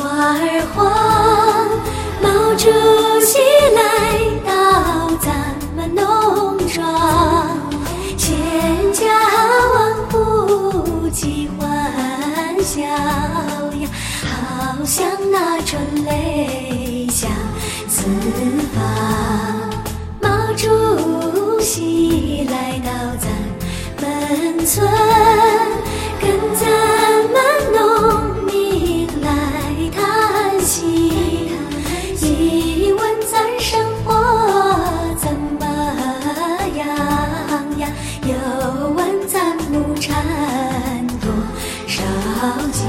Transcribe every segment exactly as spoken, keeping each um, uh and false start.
花儿黄，毛主席来到咱们农庄，千家万户齐欢笑呀，好像那春雷响四方。毛主席来到咱们村，跟咱们农民来谈心，一问咱生活怎么样呀，又问咱亩产多少斤。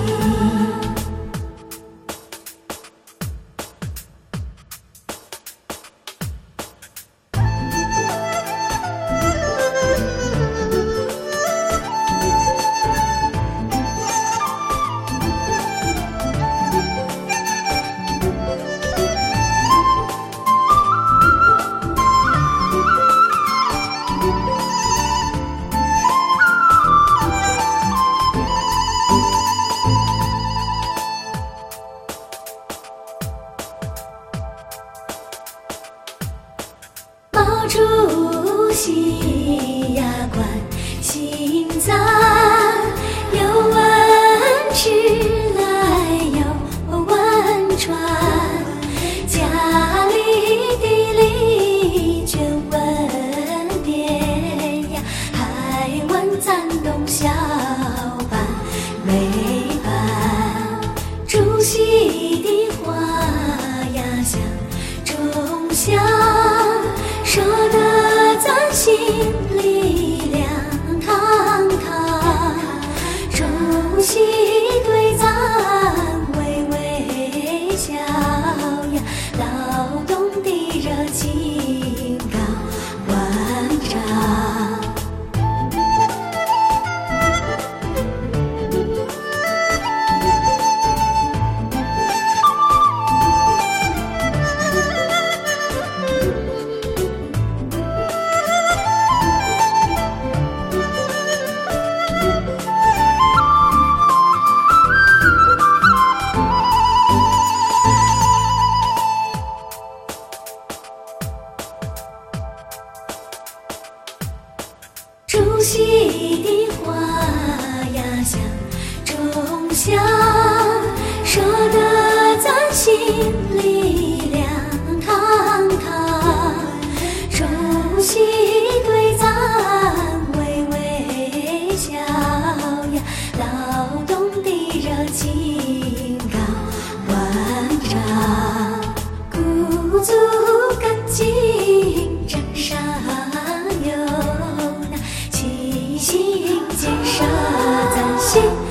毛主席呀，关心咱，有问吃来有问穿，家里地里全问遍呀，还问咱懂小班没班。主席的话呀，像钟响，说得咱心里凉堂堂。主席对咱微微笑呀，劳动的热情高万丈。主席的话呀，像钟响，说得咱心里凉堂堂。主席对咱微微笑呀，劳动的热情高万丈。鼓足干劲掌上有，齐心建设咱心。